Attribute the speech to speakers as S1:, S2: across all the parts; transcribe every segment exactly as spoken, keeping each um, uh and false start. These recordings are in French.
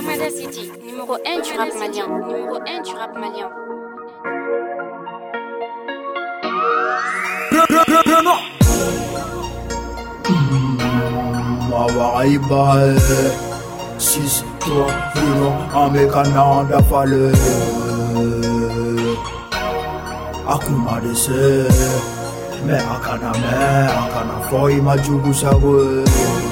S1: Lomada City, numéro un du rap malien. Numéro un du rap malien.
S2: Mawaiba six trois Bruno Amekananda Fale Akuma dese Me akana me akana foi majubu sawe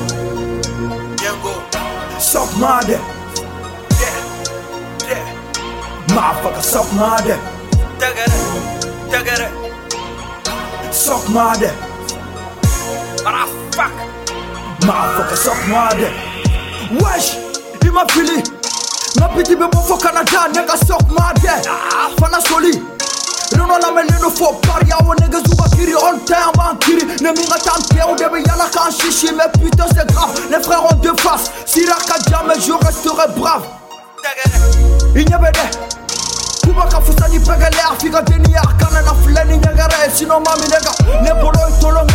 S2: Suck my dick, yeah, yeah. Motherfucker, suck my dick. Take it, take it. Suck my dick. Motherfucker, motherfucker, suck my dick. Wesh, il m'a fili. Ma petite bébé faut Canada, nigga suck my dick. Fana soli. Reno la melino fo paria o niggas ou kiri on terre man kiri. Ne minga tante ou debe yala kan chichi. Mais putain c'est grave, les frères ont deux faces. Si la jamais je resterai brave. Il n'y avait des Kuba kafusa ni pegele Afrika deni ya kana na fulani nyagare. Sinon mami nega ne bolo itolonge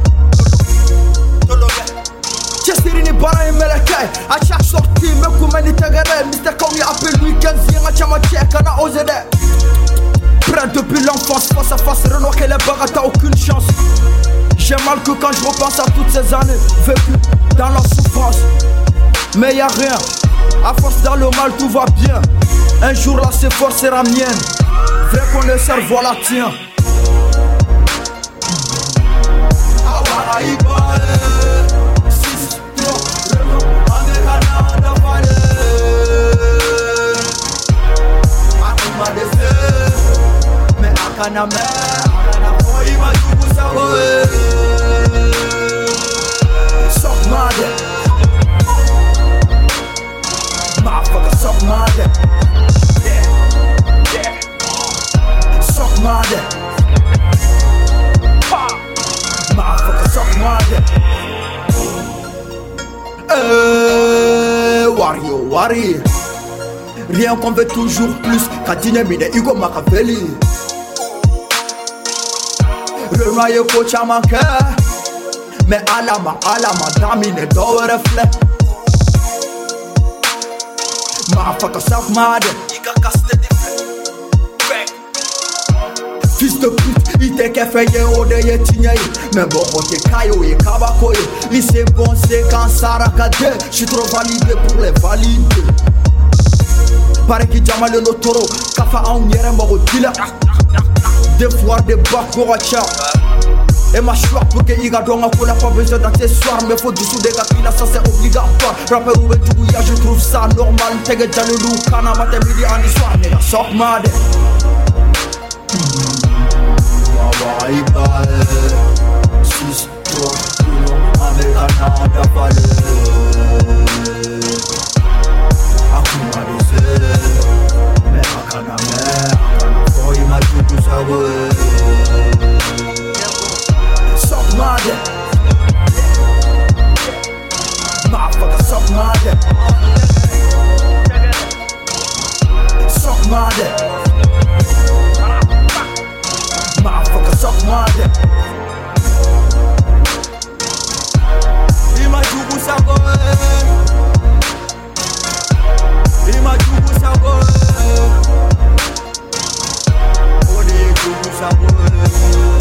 S2: Chesiri ni bara imeleke. A chaque sortie me kumeni tegere. Mister Komi appelle week-end Zinga chama check ana ozede. Prêt depuis l'enfance, face à face, Renoir et les barres, t'as aucune chance. J'ai mal que quand je repense à toutes ces années vécues dans la souffrance. Mais y'a rien, à force dans le mal tout va bien. Un jour là c'est force sera mienne. Vrai qu'on le cerveau la tient. Akana me, akana foi majubu sawe. Suck my dick. Motherfucker, suck my dick. Yeah, yeah. Suck my dick. Motherfucker, suck my dick. Eh, Wario, Wario. Rien qu'on veut toujours plus. Kadine mine, Hugo Machiavelli. Le noyau coach à manquer. Mais alama, alama, damine, do reflet. Motherfucker, suck my dick. Iga casse des flecs. Fils de pute, il t'est qu'à faire yé, ode yé tigné. Mais bon, on t'est caillou yé, kabako yé. Il c'est bon, c'est quand ça racade. J'suis trop validé pour les valider. Pare qu'il jama le notoro. Kafa en yere moro dealer. Des fois des bacs pour acheter. Et ma choix pour que Iga donga qu'on n'a pas besoin d'accessoires. Mais faut dessous des gars qui là ça c'est obligatoire. Rapper ou du ya je trouve ça normal. Tege jalou kana matin midi en histoire. Mais la sock ma de Mawaiba six trois Bruno Amekananda Fale Akuma dese Me akana me akana foi majubu sawe. Suck my dick. Motherfucker, suck my dick. Suck my dick. Motherfucker, suck my dick. Imajubu sawe. Imajubu sawe. Ode jubu sawe.